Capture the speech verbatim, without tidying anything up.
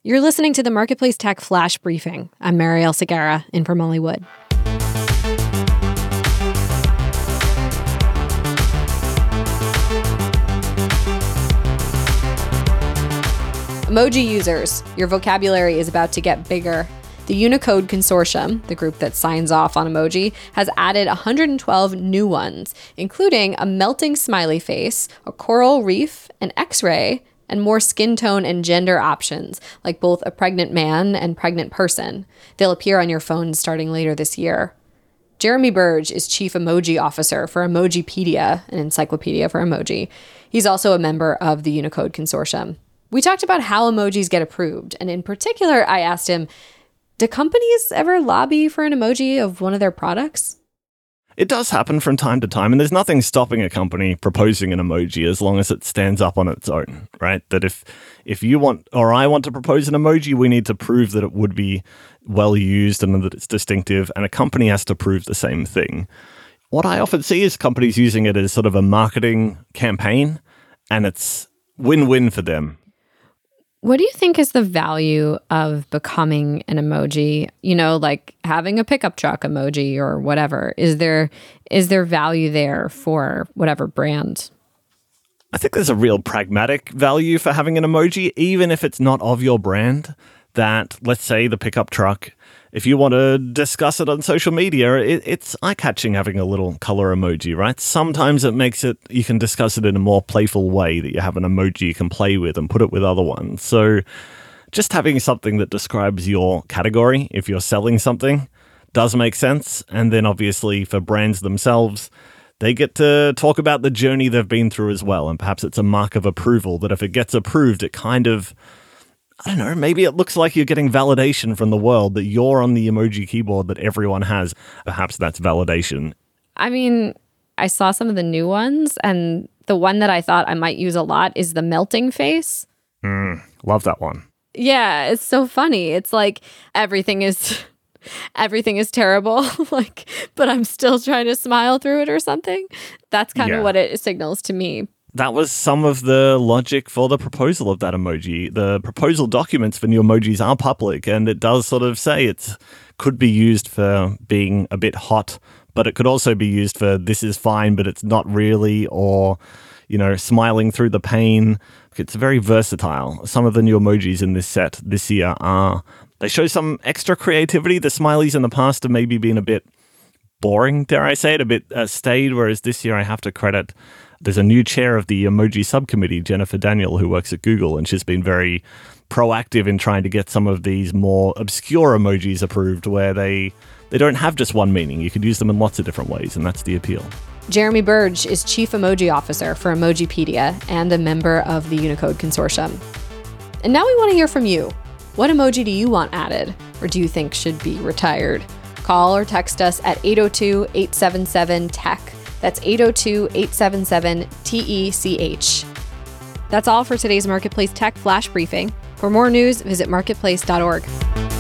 You're listening to the Marketplace Tech Flash Briefing. I'm Marielle Segarra, in for Molly Wood. Emoji users, your vocabulary is about to get bigger. The Unicode Consortium, the group that signs off on emoji, has added one hundred twelve new ones, including a melting smiley face, a coral reef, an X-ray, and more skin tone and gender options, like both a pregnant man and pregnant person. They'll appear on your phones starting later this year. Jeremy Burge is Chief Emoji Officer for Emojipedia, an encyclopedia for emoji. He's also a member of the Unicode Consortium. We talked about how emojis get approved, and in particular, I asked him, do companies ever lobby for an emoji of one of their products? It does happen from time to time, and there's nothing stopping a company proposing an emoji as long as it stands up on its own, right? That if if you want, or I want to propose an emoji, we need to prove that it would be well used and that it's distinctive, and a company has to prove the same thing. What I often see is companies using it as sort of a marketing campaign, and it's win-win for them. What do you think is the value of becoming an emoji? You know, like having a pickup truck emoji or whatever. Is there is there value there for whatever brand? I think there's a real pragmatic value for having an emoji, even if it's not of your brand. That, let's say, the pickup truck, if you want to discuss it on social media, it, it's eye-catching having a little color emoji, right? Sometimes it makes it, you can discuss it in a more playful way, that you have an emoji you can play with and put it with other ones. So just having something that describes your category, if you're selling something, does make sense. And then obviously for brands themselves, they get to talk about the journey they've been through as well. And perhaps it's a mark of approval that if it gets approved, it kind of, I don't know, maybe it looks like you're getting validation from the world that you're on the emoji keyboard that everyone has. Perhaps that's validation. I mean, I saw some of the new ones, and the one that I thought I might use a lot is the melting face. Mm, love that one. Yeah, it's so funny. It's like everything is everything is terrible, like, but I'm still trying to smile through it or something. That's kind Yeah. of what it signals to me. That was some of the logic for the proposal of that emoji. The proposal documents for new emojis are public, and it does sort of say it could be used for being a bit hot, but it could also be used for this is fine, but it's not really, or, you know, smiling through the pain. It's very versatile. Some of the new emojis in this set this year are, they show some extra creativity. The smileys in the past have maybe been a bit boring, dare I say it, a bit uh, staid, whereas this year I have to credit, there's a new chair of the emoji subcommittee, Jennifer Daniel, who works at Google, and she's been very proactive in trying to get some of these more obscure emojis approved where they they don't have just one meaning. You could use them in lots of different ways, and that's the appeal. Jeremy Burge is Chief Emoji Officer for Emojipedia and a member of the Unicode Consortium. And now we want to hear from you. What emoji do you want added, or do you think should be retired? Call or text us at eight oh two, eight seven seven, T E C H. That's eight oh two, eight seven seven, T E C H. That's all for today's Marketplace Tech Flash Briefing. For more news, visit marketplace dot org.